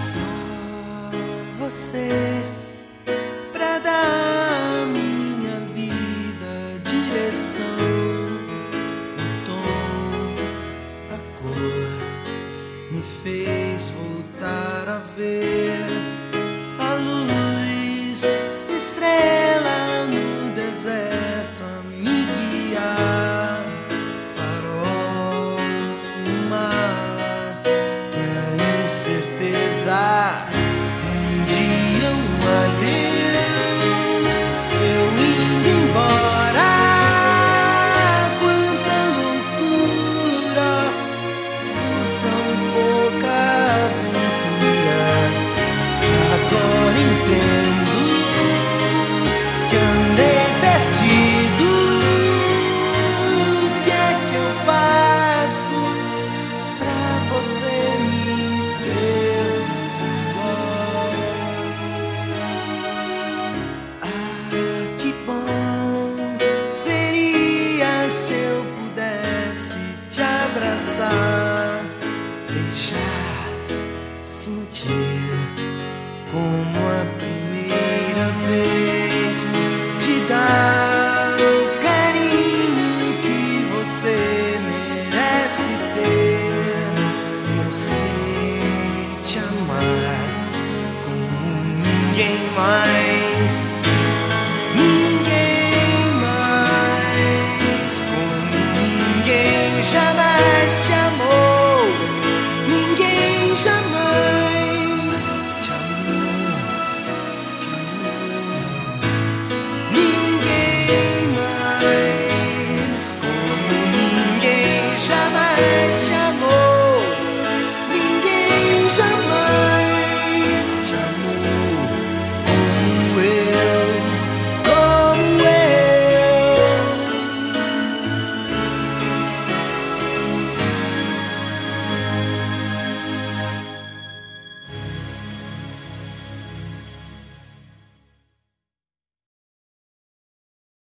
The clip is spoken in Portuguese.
Só você pra dar à minha vida direção, o tom, a cor, me fez voltar a ver a luz, estrela no deserto a me guiar, farol no mar e a incerteza. Um dia um adeus, eu indo embora. Quanta loucura por tão pouca aventura. Agora entendo que andei perdido. O que é que eu faço pra você me perdoar? Ah, que bom seria se eu pudesse te abraçar, beijar, sentir como a primeira vez, te dar o carinho que você merece ter. Eu sei te amar como ninguém mais.